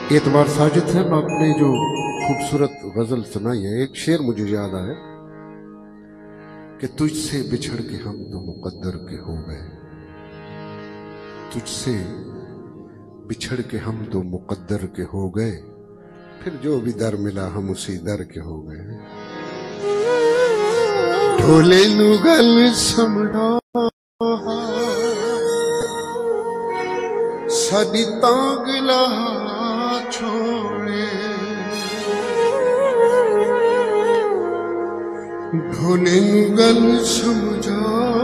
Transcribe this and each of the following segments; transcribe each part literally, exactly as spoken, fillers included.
एतबार साजिद साहब आपने जो खूबसूरत गजल सुनाई है, एक शेर मुझे याद आया कि तुझसे बिछड़ के हम तो मुकद्दर के हो गए, तुझसे बिछड़ के हम तो मुकद्दर के हो गए, फिर जो भी दर मिला हम उसी दर के हो गए। ढोले नु गल समझा साडी तांगला छोड़े, ढोले नु गल समझा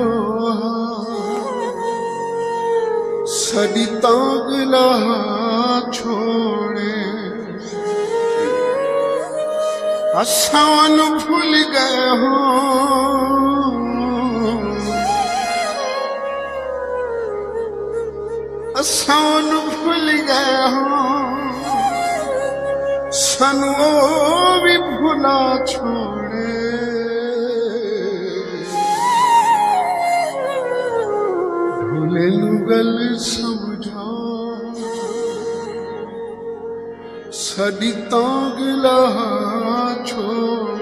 साडी तांगला छोड़े, असां भूल गए हो असां भूल गए हो, सानू भी भुला छोड़े। ढोले नू गल समझा साडी तांगला छोड़े।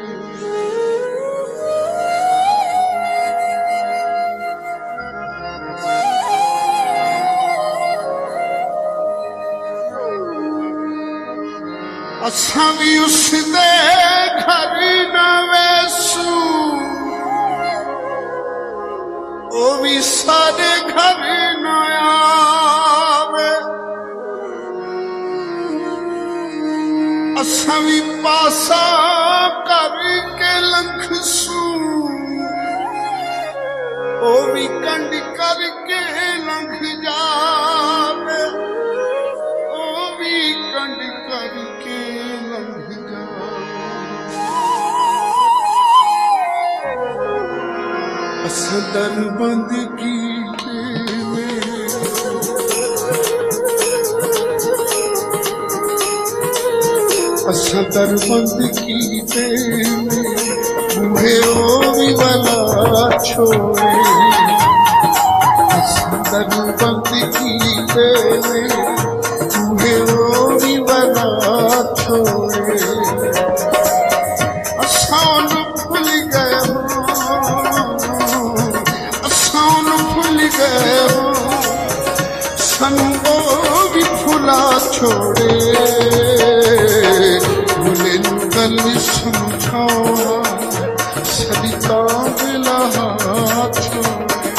असां भी उसदे घर न वैसू, ओ भी साडे घर न आवे, असां भी पासा करके लंघसू, ओ भी कंड करके लंघ जावे, ओ भी कंड करके लंघ जावे। असां दर बंद कीते असां दर बंद कीते बूहे ओ भी वाला छोड़े, असां दर बंद कीते बूहे ओ भी वाला छोड़े, असां भूल गए हो असां भूल गए हो, सानू ओ भी भुला छोड़े। ढोले नू गल समझा साडी तांगला छोड़े।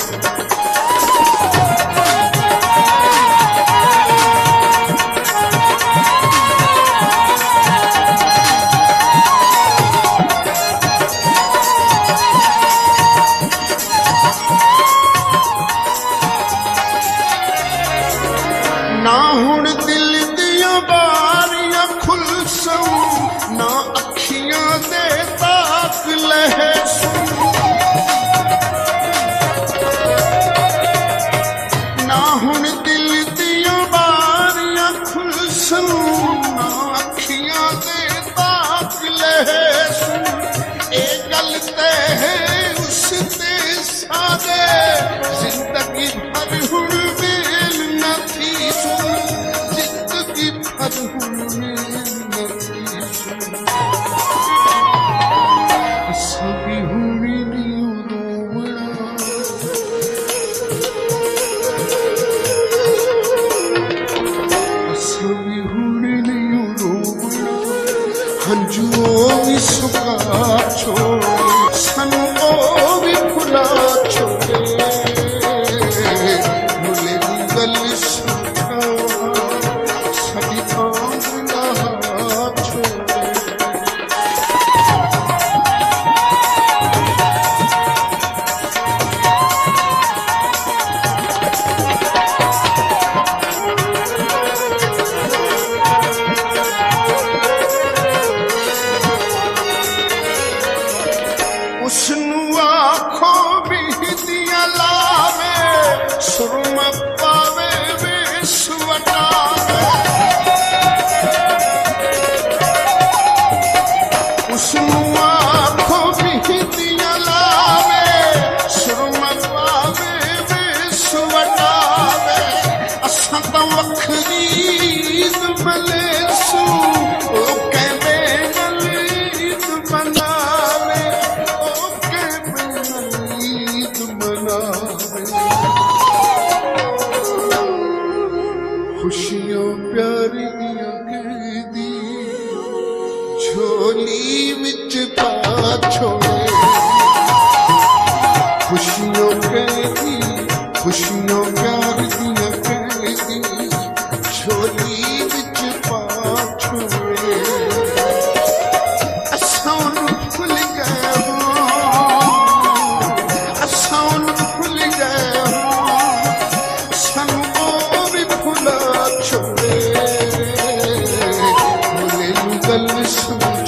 ना हुण दिल दियां बारियां खुल सऊं, ना अखियां दे ताक लहसूं, ना हुण दिल दियां बारियां खुल सऊं, ना अखियां दे ताक लहसूं। ए गल ते है उस ते सादे जिंदगी भर हुण मेल न थी सुन, जिंदगी भर हुण मेल न थी सुन। असां भी हुण नी रोवणा, असां भी हुण नी रोवणा, हंझुओं भी सुका छोड़े, सानू ओ भी भुला छोड़े। ढोले दी गल समझा साडी तांगला छोड़े। उसनू आखो भी दियां लावे, सुरमा पावे वेस वटावे, उसनू आखो भी दियां लावे, सुरमा पावे वेस वटावे। असां तां वखरी ईद मलेसू ओ कहवे नल ईद मनावे ओ कहवे नल ईद मनावे खुशियों प्यारी दियां कहदी झोली विच पा छोड़े खुशियों कहदी खुशियों प्यार दियां कहदी झोली विच पा छोड़े असां भुल गए हो असां भुल गए हो सानू ओ भी भुला छोड़े बोले गल सुन